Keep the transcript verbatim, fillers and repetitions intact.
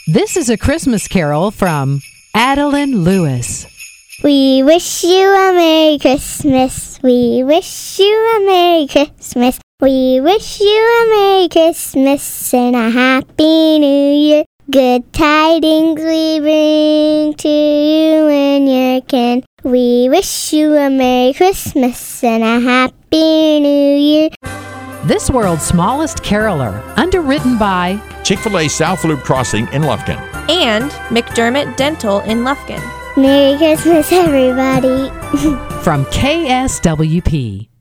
This is a Christmas carol from Adeline Lewis. We wish you a Merry Christmas. We wish you a Merry Christmas. We wish you a Merry Christmas and a Happy New Year. Good tidings we bring to you and your kin. We wish you a Merry Christmas and a Happy New Year. This World's Smallest Caroler, underwritten by Chick-fil-A South Loop Crossing in Lufkin. And McDermott Dental in Lufkin. Merry Christmas, everybody. from K S W P.